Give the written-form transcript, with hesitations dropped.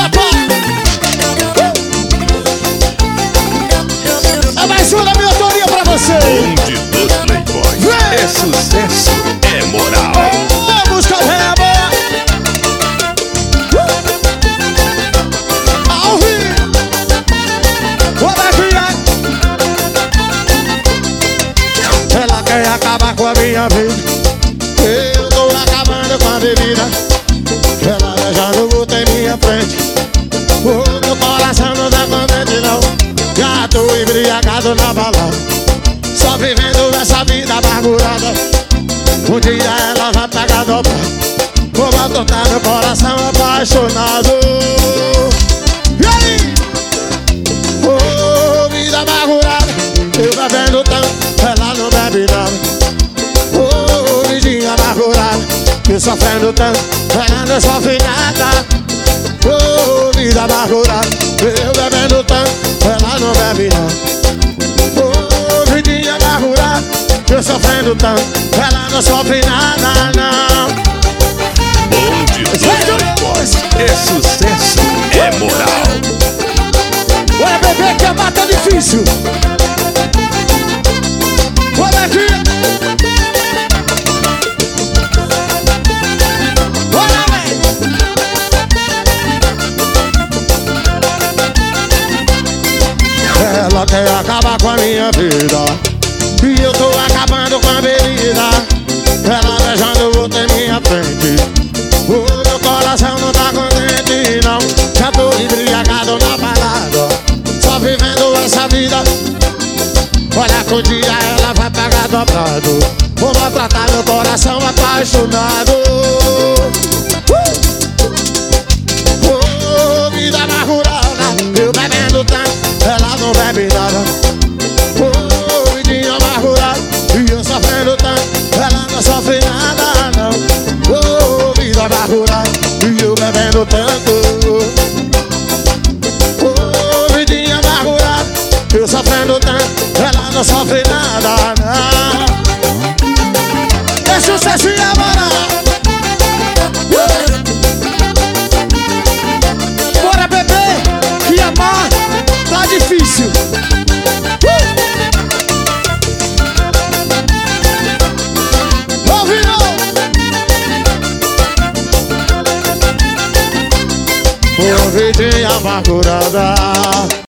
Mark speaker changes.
Speaker 1: É mais uma da minha autoria pra você.
Speaker 2: Bonde dos Playboys. É sucesso, é moral.
Speaker 1: Vamos com a boa. Ao vivo. Ela quer acabar com a minha vida. Eu tô acabando com a bebida. Ela beijando o boto em minha frente. O meu coração não dá contente não. Já tô embriagado na balada, só vivendo essa vida amargurada. Um dia ela vai pagar dobrado. Vou batutar meu coração apaixonado. E aí? Oh, vida amargurada. Eu bebendo tanto, ela não bebe nada. Oh, vidinha amargurada. Eu sofrendo tanto, ela não sofre nada. Oh, vida amargurada. Eu bebendo tanto, ela não bebe nada. Oh, vidinha amargurada. Eu sofrendo tanto, ela não sofre nada, não.
Speaker 2: Bonde dos Playboys. É sucesso, é moral.
Speaker 1: Olha, bebê, que amar tá difícil. Olha aqui. Olha, velho. Ela quer acabar com a minha vida e eu tô acabando com a bebida. Ela beijando o outro em minha frente. O meu coração não tá contente não. Já tô embriagado na balada, só vivendo essa vida. Olha que um dia ela vai pagar dobrado. Vou maltratar meu coração apaixonado. Oh, vida amargurada. Eu bebendo tanto, ela não bebe nada. Oh, vidinha amargurada. E eu sofrendo tanto, ela não sofre nada não. Oh, vida amargurada. E eu bebendo tanto. Oh, vidinha amargurada. Eu sofrendo tanto, ela não sofre nada não. É sucesso e moral. Bora, bebê, que amar tá difícil. Ouviu? Ô, vidinha amargurada.